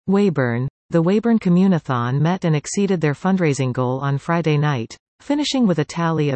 Weyburn. The Weyburn Communathon met and exceeded their fundraising goal on Friday night, finishing with a tally of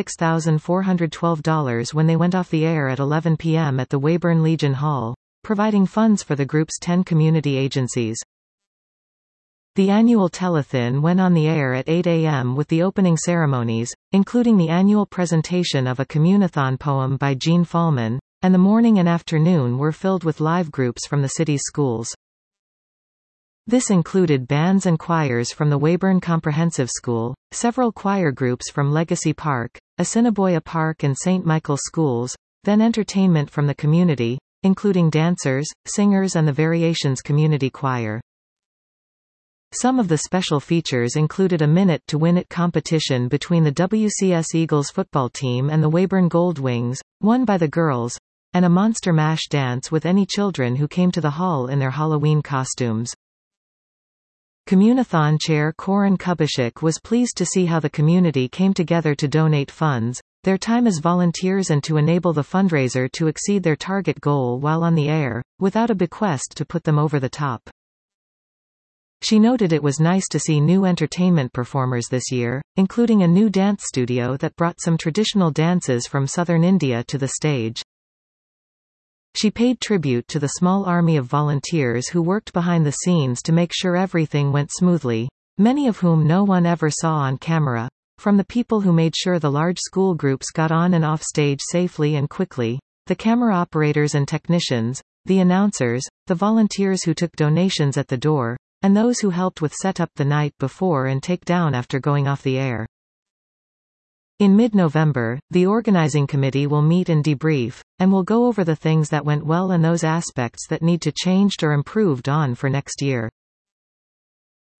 $86,412 when they went off the air at 11 p.m. at the Weyburn Legion Hall, providing funds for the group's 10 community agencies. The annual telethon went on the air at 8 a.m. with the opening ceremonies, including the annual presentation of a Communathon poem by Gene Fallman, and the morning and afternoon were filled with live groups from the city's schools. This included bands and choirs from the Weyburn Comprehensive School, several choir groups from Legacy Park, Assiniboia Park and St. Michael schools, then entertainment from the community, including dancers, singers and the Variations Community Choir. Some of the special features included a Minute to Win It competition between the WCS Eagles football team and the Weyburn Goldwings, won by the girls, and a Monster Mash dance with any children who came to the hall in their Halloween costumes. Communathon Chair Corin Kubishek was pleased to see how the community came together to donate funds, their time as volunteers and to enable the fundraiser to exceed their target goal while on the air, without a bequest to put them over the top. She noted it was nice to see new entertainment performers this year, including a new dance studio that brought some traditional dances from southern India to the stage. She paid tribute to the small army of volunteers who worked behind the scenes to make sure everything went smoothly, many of whom no one ever saw on camera, from the people who made sure the large school groups got on and off stage safely and quickly, the camera operators and technicians, the announcers, the volunteers who took donations at the door, and those who helped with setup the night before and take down after going off the air. In mid-November, the organizing committee will meet and debrief, and will go over the things that went well and those aspects that need to changed or improved on for next year.